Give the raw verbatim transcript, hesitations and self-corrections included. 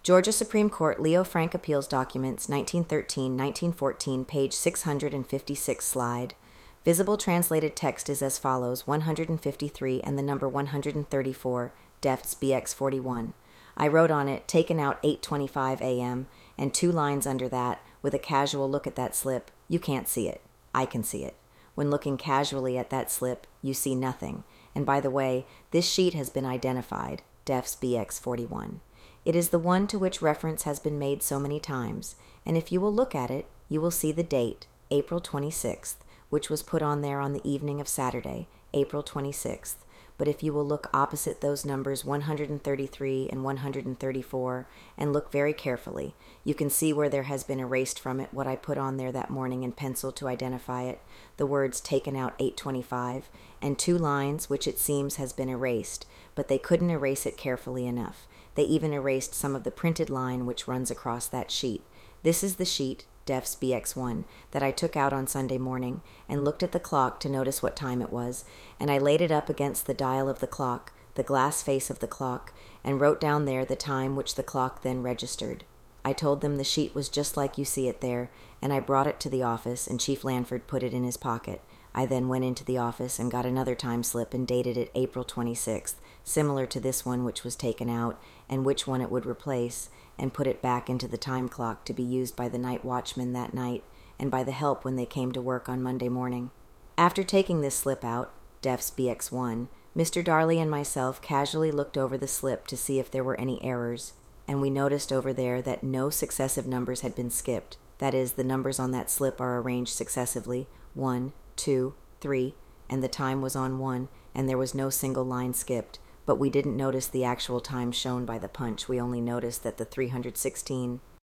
Georgia Supreme Court Leo Frank Appeals Documents, nineteen thirteen to nineteen fourteen, page six hundred fifty-six, slide. Visible translated text is as follows: one hundred fifty-three and the number one hundred thirty-four, defts B X forty-one. I wrote on it, taken out eight twenty-five a m, and two lines under that, with a casual look at that slip. You can't see it. I can see it. When looking casually at that slip, you see nothing. And by the way, this sheet has been identified, defs B X forty-one. It is the one to which reference has been made so many times, and if you will look at it, you will see the date, April twenty-sixth, which was put on there on the evening of Saturday, April twenty-sixth. But if you will look opposite those numbers one hundred thirty-three and one hundred thirty-four, and look very carefully, you can see where there has been erased from it what I put on there that morning in pencil to identify it, the words taken out eight twenty-five, and two lines which it seems has been erased, but they couldn't erase it carefully enough. They even erased some of the printed line which runs across that sheet. This is the sheet, defs B X one, that I took out on Sunday morning, and looked at the clock to notice what time it was, and I laid it up against the dial of the clock, the glass face of the clock, and wrote down there the time which the clock then registered. I told them the sheet was just like you see it there, and I brought it to the office, and Chief Lanford put it in his pocket. I then went into the office and got another time slip and dated it April twenty-sixth, similar to this one which was taken out, and which one it would replace, and put it back into the time clock to be used by the night watchman that night, and by the help when they came to work on Monday morning. After taking this slip out, defs B X one, Mister Darley and myself casually looked over the slip to see if there were any errors, and we noticed over there that no successive numbers had been skipped. That is, the numbers on that slip are arranged successively, one, two, three, and the time was on one, and there was no single line skipped. But we didn't notice the actual time shown by the punch. We only noticed that the three hundred sixteen